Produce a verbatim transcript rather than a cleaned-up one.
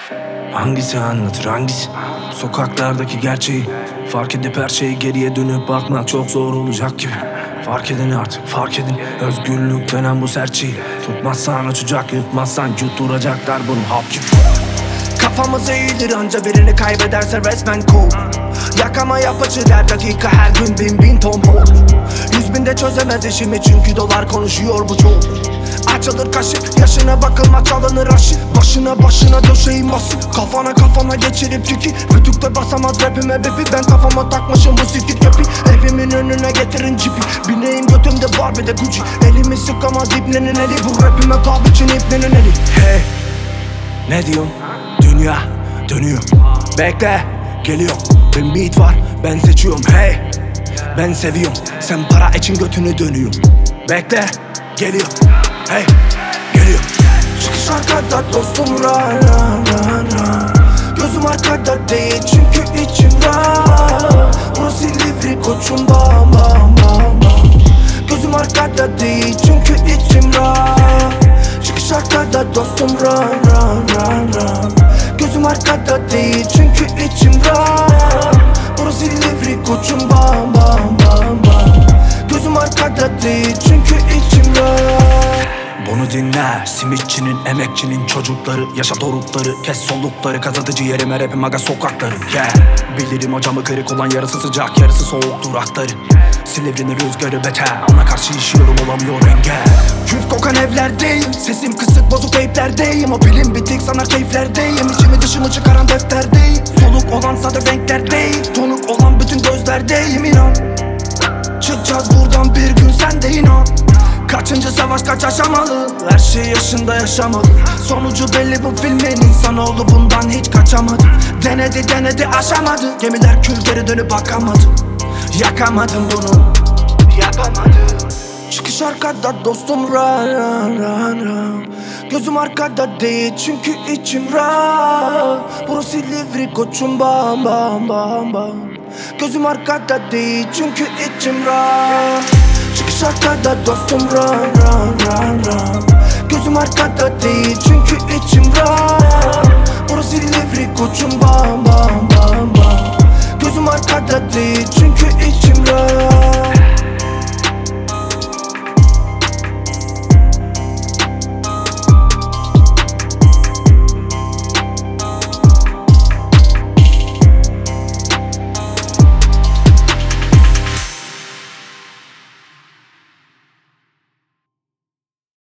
Hangisi anlatır hangisi? Sokaklardaki gerçeği fark edip her şeyi geriye dönüp bakmak çok zor olacak gibi. Fark edin artık, fark edin özgürlük denen bu serçeyi. Tutmazsan uçacak, yutmazsan yutturacaklar bunu hap gibi. Kafamız eğilir anca birini kaybederse resmen cool. Yakama yapıcı der dakika her gün bin bin ton bol. Yüz binde çözemez işimi çünkü dolar konuşuyor bu çok. Açılır kaşık, yaşına bakılma çalınır aşı. Başına başına döşeyim asıl. Kafana kafana geçirip tiki. Rütükte basamaz rapime bebi. Ben kafama takmışım bu sikik yapi. Evimin önüne getirin cipi. Bineğim götümde var bir de Gucci. Elimi sıkamaz ipnenin eli. Bu rapime kal için ipnenin eli. Hey, ne diyorsun? Dünya dönüyor. Bekle, geliyor. Bir beat var, ben seçiyorum. Hey, ben seviyorum. Sen para için götünü dönüyor. Bekle, geliyor. Hey, geliyor. Çıkış arkada dostum ra ra ra ra. Gözüm arkada değil çünkü içim ra. Burası Silivri koçum bam bam bam bam. Gözüm arkada değil çünkü içim ra. Çıkış arkada dostum ra ra ra ra. Gözüm arkada değil çünkü içim ra. Burası Silivri koçum bam bam bam bam. Gözüm arkada değil çünkü içim ra. Bunu dinle, simitçinin, emekçinin çocukları. Yaşa dorukları, kes solukları. Kazıdıcı yerime rapim aga sokakları. Yeah, bilirim hocamı kırık olan yarısı sıcak yarısı soğuk durakları. Silivri'nin rüzgarı beter, ona karşı işiyorum olamıyor engel. Küf kokan evlerdeyim, sesim kısık bozuk teyplerdeyim. O pilim bitik sana keyiflerdeyim. İçimi dışımı çıkaran defterdeyim. Soluk olan sade renklerdeyim. Tonuk olan bütün gözlerdeyim inan. Çıkacağız buradan bir gün sen de inan. Kaçıncı savaş kaç aşamalı. Her şey yaşında yaşamadı. Sonucu belli bu filmin. İnsanoğlu bundan hiç kaçamadı. Denedi denedi aşamadı. Gemiler kül geri dönüp bakamadı. Yakamadım bunu, yapamadım. Çıkış arkada dostum ra ra ra ra. Gözüm arkada değil çünkü içim ra. Burası Silivri koçum bam bam bam bam. Gözüm arkada değil çünkü içim ra. Çıkış arkada dostum ra ra ra ra. Gözüm arkada değil çünkü içim ra. Burası